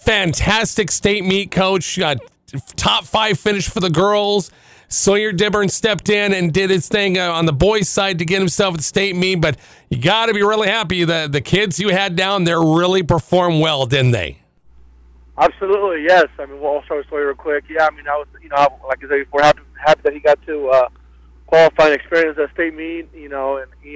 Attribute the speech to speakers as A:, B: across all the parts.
A: fantastic state meet, Coach. Top 5 finish for the girls. Sawyer Dibburn stepped in and did his thing on the boys' side to get himself at the state meet, but you got to be really happy that the kids you had down there really performed well, didn't they?
B: Absolutely, yes. I mean, we'll start with Sawyer real quick. Yeah, I mean, I was, like I said before, happy that he got to qualify and experience that state meet, and he,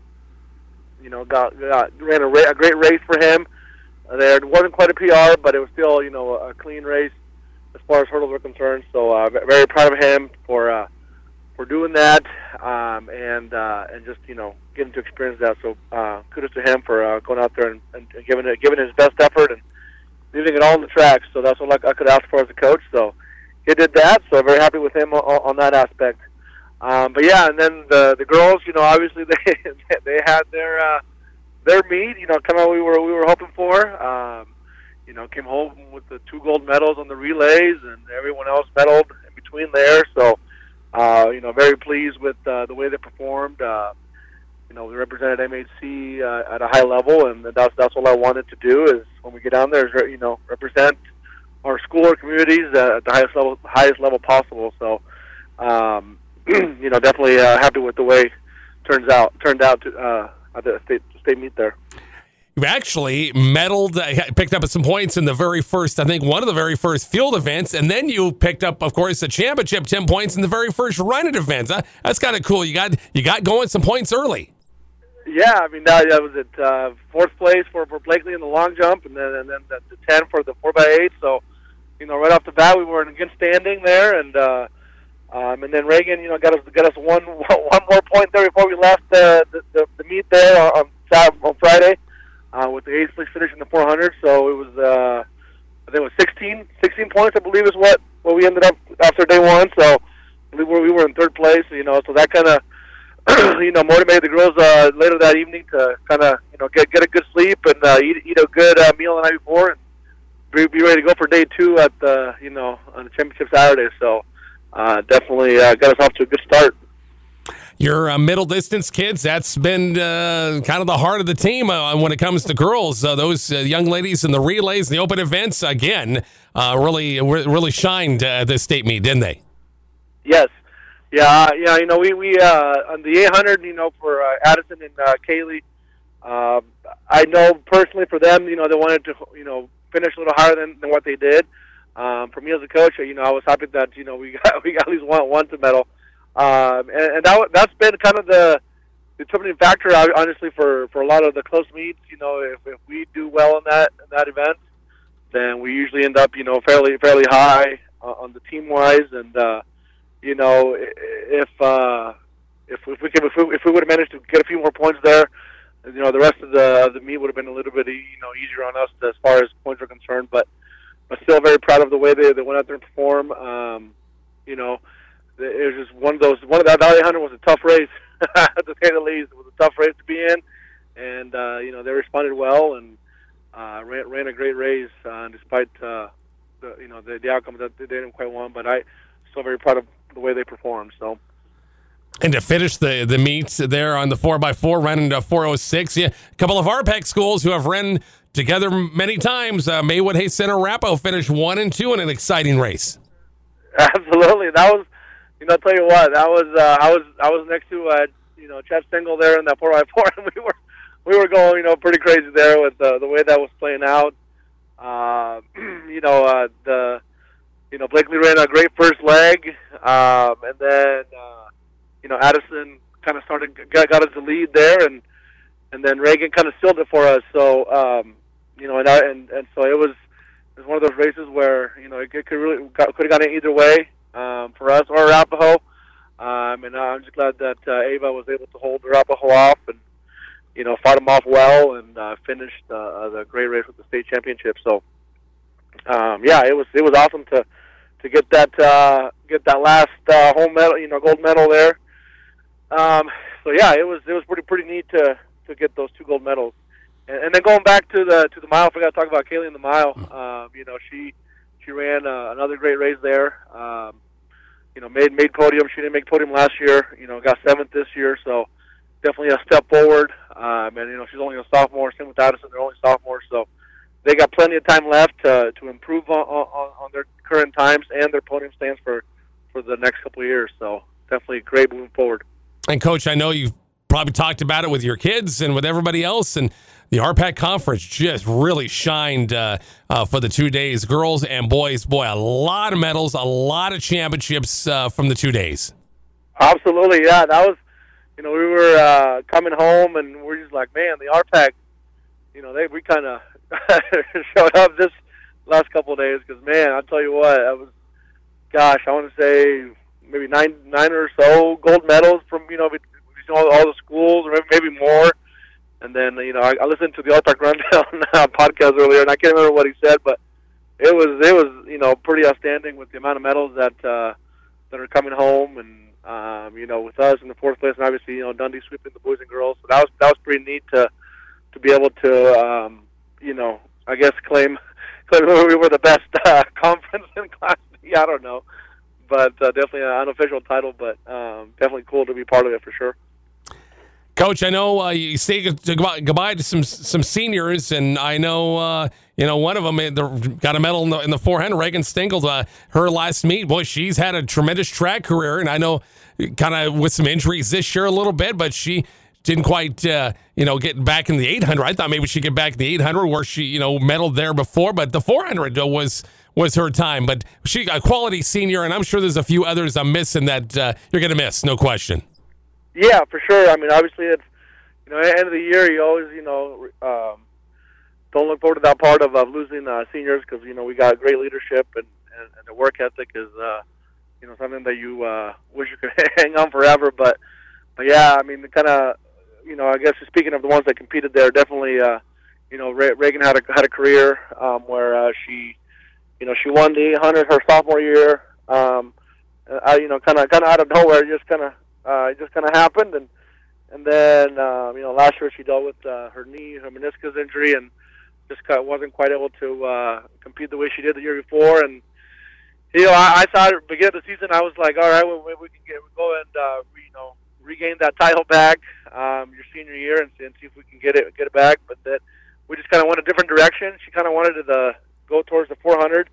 B: ran a great race for him. There wasn't quite a PR, but it was still, a clean race as far as hurdles are concerned. So very proud of him for doing that, and just getting to experience that. So kudos to him for going out there and giving his best effort and leaving it all on the track. So that's what I could ask for as a coach. So he did that. So very happy with him on that aspect. But yeah, and then the girls, obviously they had their meet, kind of we were hoping for. Came home with the 2 gold medals on the relays, and everyone else medaled in between there. So, very pleased with the way they performed. We represented MHC at a high level, and that's what I wanted to do. Is when we get down there, is represent our school or communities at the highest level possible. So, definitely happy with the way it turned out to at the state meet there.
A: You actually medaled, picked up some points in the very first, I think one of the very first field events, and then you picked up, of course, the championship 10 points in the very first run-in events. That's kind of cool. You got going some points early.
B: Yeah, I mean, that was at 4th place for Blakely in the long jump, and then the 10 for the 4x8. So, right off the bat, we were in good standing there, and then Reagan, got us one more point there before we left the meet there on Friday. With the 8th place finish in the 400, so it was I think it was 16 points, I believe, is what we ended up after day one. So I believe we were in 3rd place, so that kind of motivated the girls later that evening to kind of get a good sleep and eat a good meal the night before and be ready to go for day 2 at the on the championship Saturday. So definitely got us off to a good start.
A: Your middle distance kids, that's been kind of the heart of the team when it comes to girls. Those young ladies in the relays, the open events, again, really shined this state meet, didn't they?
B: Yes. Yeah, we on the 800, for Addison and Kaylee, I know personally for them, they wanted to, finish a little higher than what they did. For me as a coach, I was happy that, we got at least one to medal. And that's been kind of the determining factor, honestly, for a lot of the close meets. If we do well in that event, then we usually end up, fairly high on the team wise. And if we would have managed to get a few more points there, the rest of the meet would have been a little bit easier on us as far as points are concerned. But I'm still very proud of the way they went out there and performed. It was just one of that Valley 100 was a tough race, to say the least. It was a tough race to be in, and they responded well and ran a great race despite the outcome that they didn't quite want. But I'm still very proud of the way they performed. So.
A: And to finish the meets there on the 4x4, running to 4:06, a couple of RPEC schools who have run together many times. Maywood, Hayes Center, Arapahoe finished 1 and 2 in an exciting race.
B: Absolutely, that was. I'll tell you what. That was I was next to Chad Stengel there in that 4x4, and we were going pretty crazy there with the way that was playing out. Blakely ran a great first leg, and then Addison kind of got us the lead there, and then Reagan kind of sealed it for us. So and so it was one of those races where it could have gone either way. For us or Arapahoe, and I'm just glad that Ava was able to hold Arapahoe off and fought them off well and finished the great race with the state championship. So it was awesome to get that last home medal, gold medal there. It was pretty neat to get those 2 gold medals, and then going back to the mile. I forgot to talk about Kaylee in the mile. She ran another great race there. Made podium. She didn't make podium last year. Got 7th this year. So definitely a step forward. And she's only a sophomore. Same with Addison; they're only sophomores. So they got plenty of time left to improve on their current times and their podium stands for the next couple of years. So definitely great moving forward.
A: And Coach, I know you've probably talked about it with your kids and with everybody else, and the RPAC conference just really shined for the 2 days, girls and boys. Boy, a lot of medals, a lot of championships from the 2 days.
B: Absolutely, yeah. That was, we were coming home and we're just like, man, the RPAC, we kind of showed up this last couple of days because, man, I'll tell you what, I want to say maybe nine or so gold medals from, all the schools, or maybe more. And then, I listened to the RPAC Rundown podcast earlier, and I can't remember what he said, but it was pretty outstanding with the amount of medals that are coming home, and with us in the fourth place, and obviously Dundee sweeping the boys and girls. So that was pretty neat to be able to I guess claim we were the best conference in Class B. I don't know, but definitely an unofficial title, but definitely cool to be part of it for sure.
A: Coach, I know you say goodbye to some seniors, and I know one of them got a medal in the 400. Reagan Stengel, her last meet. Boy, she's had a tremendous track career, and I know kind of with some injuries this year a little bit, but she didn't quite get back in the 800. I thought maybe she'd get back in the 800 where she medaled there before, but the 400 was her time. But she a quality senior, and I'm sure there's a few others I'm missing that you're going to miss, no question.
B: Yeah, for sure. I mean, obviously, it's at the end of the year, you always don't look forward to that part of losing seniors because we got great leadership and the work ethic is something that you wish you could hang on forever. But yeah, I mean, kind of I guess speaking of the ones that competed there, definitely Reagan had a career where she won the 800 her sophomore year. Kind of out of nowhere, it just kind of happened, and then last year she dealt with her meniscus injury, and just wasn't quite able to compete the way she did the year before. And I thought at the beginning of the season, I was like, all right, we can go and regain that title back your senior year and see if we can get it back. But that we just kind of went a different direction. She kind of wanted to go towards the 400,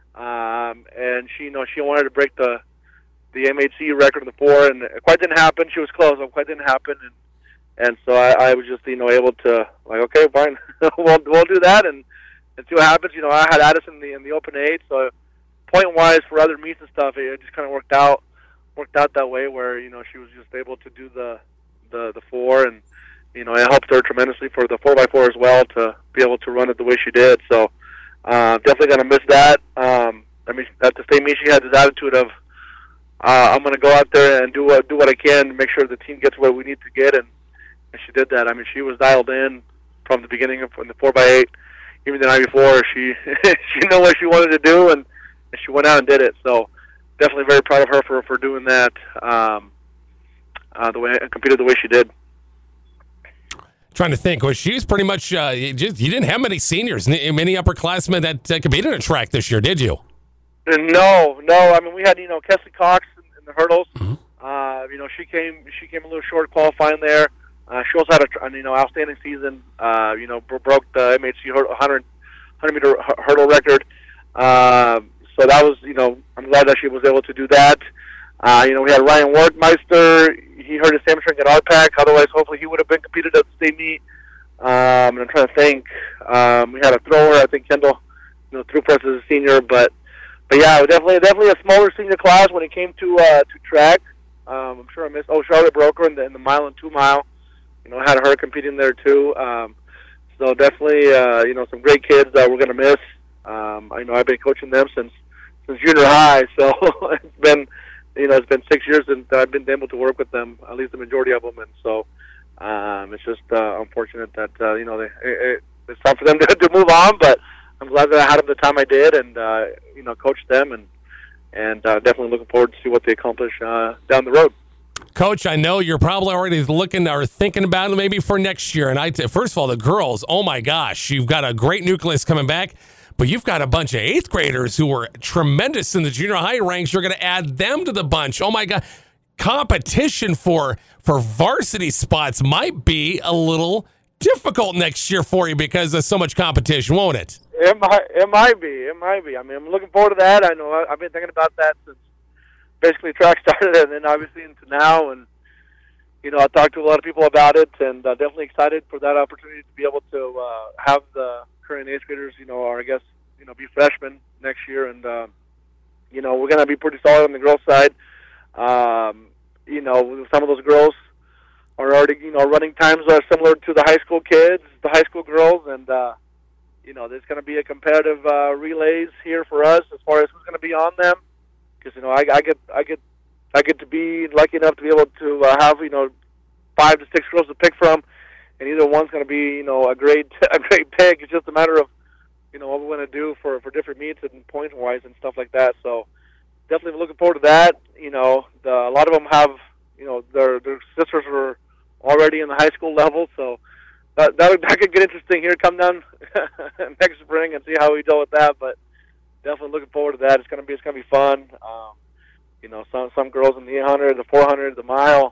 B: and she wanted to break the MHC record in the 4, and it quite didn't happen. She was close, but quite didn't happen, and so I was just able to like, okay, fine, we'll do that and see what happens. I had Addison in the Open 8, so point wise for other meets and stuff, it just kind of worked out that way where she was just able to do the 4, and it helped her tremendously for the 4x4 as well to be able to run it the way she did. So definitely gonna miss that. I mean, at the state meet, she had this attitude of I'm going to go out there and do what I can to make sure the team gets what we need to get, and she did that. I mean, she was dialed in from the beginning of the 4x8. Even the night before, she knew what she wanted to do, and she went out and did it. So definitely very proud of her for doing that. The way competed the way she did.
A: Trying to think, she was pretty much you didn't have many seniors, many upperclassmen that competed in track this year, did you?
B: No. I mean, we had Kesley Cox in the hurdles.
A: Mm-hmm.
B: She came a little short qualifying there. She also had an outstanding season. Broke the MHC 100-meter hurdle record. So that was I'm glad that she was able to do that. We had Ryan Wortmeister. He hurt his hamstring at RPAC. Otherwise, hopefully, he would have been competed at the state meet. And I'm trying to think. We had a thrower. I think Kendall, threw press as a senior, but yeah, definitely a smaller senior class when it came to track. I'm sure I missed. Charlotte Broker in the mile and 2 mile. Had her competing there too. So definitely, some great kids that we're gonna miss. I know I've been coaching them since junior high, so it's been 6 years since I've been able to work with them, at least the majority of them, and so it's just unfortunate that it's time for them to move on, but I'm glad that I had them the time I did, and coached them, and definitely looking forward to see what they accomplish down the road.
A: Coach, I know you're probably already looking or thinking about it maybe for next year. And first of all, the girls, oh my gosh, you've got a great nucleus coming back, but you've got a bunch of 8th graders who were tremendous in the junior high ranks. You're going to add them to the bunch. Oh my God, competition for varsity spots might be a little difficult next year for you because there's so much competition, won't it?
B: It might be. I mean, I'm looking forward to that. I know I've been thinking about that since basically track started, and then obviously into now. And I talked to a lot of people about it, and definitely excited for that opportunity to be able to have the current 8th graders, or I guess be freshmen next year, and we're going to be pretty solid on the girls' side. Some of those girls are already, running times are similar to the high school kids, the high school girls, and there's going to be a competitive relays here for us as far as who's going to be on them, because I get to be lucky enough to be able to have 5 to 6 girls to pick from, and either one's going to be a great pick. It's just a matter of what we're going to do for different meets and point wise and stuff like that. So definitely looking forward to that. A lot of them have their sisters are already in the high school level, so that could get interesting here. Come down next spring and see how we deal with that. But definitely looking forward to that. It's gonna be fun. Some girls in the 800, the 400, the mile.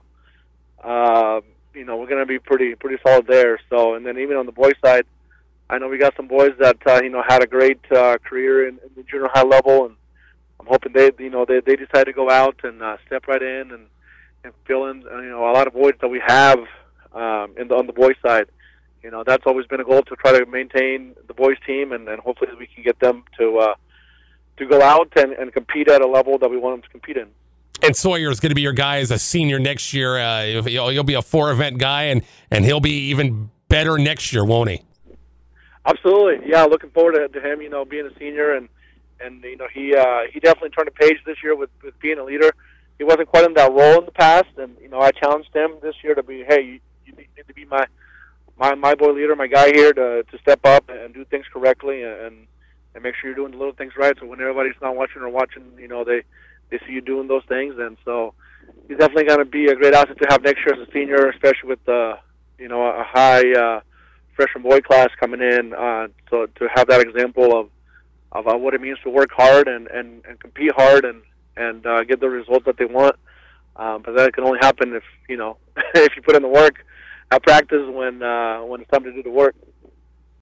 B: We're gonna be pretty solid there. So, and then even on the boys' side, I know we got some boys that had a great career in the junior high level, and I'm hoping they decide to go out and step right in and fill in a lot of voids that we have on the boys' side. That's always been a goal, to try to maintain the boys' team, and hopefully we can get them to go out and compete at a level that we want them to compete in.
A: And Sawyer is going to be your guy as a senior next year. You'll be a 4-event guy, and he'll be even better next year, won't he?
B: Absolutely, yeah. Looking forward to him, being a senior, and he definitely turned a page this year with being a leader. He wasn't quite in that role in the past, and I challenged him this year to be, hey, you need to be my boy leader, my guy here to step up and do things correctly and make sure you're doing the little things right. So when everybody's not watching, they see you doing those things, and so he's definitely going to be a great asset to have next year as a senior, especially with a high freshman boy class coming in. So to have that example of what it means to work hard and compete hard and get the results that they want. But that can only happen if if you put in the work at practice when it's time to do the work.